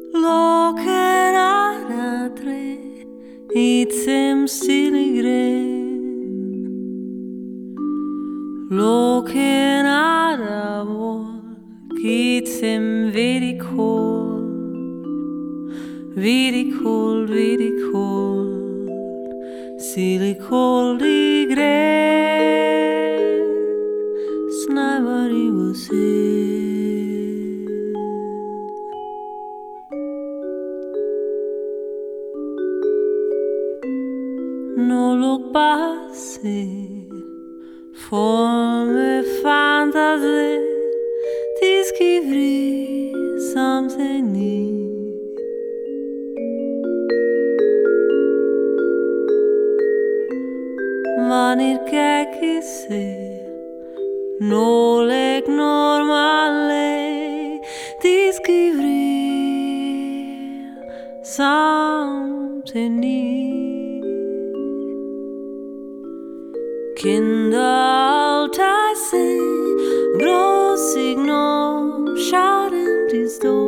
Loken ara tre itsem stiligre Loken ara volk itsem very cold Silly cold igre Snævari você No lo passe Forme fantasie Ti scrivri something new Vanir kekise No leg normale Ti scrivri something new Kinder Tyson Grossig no Schaden die Sto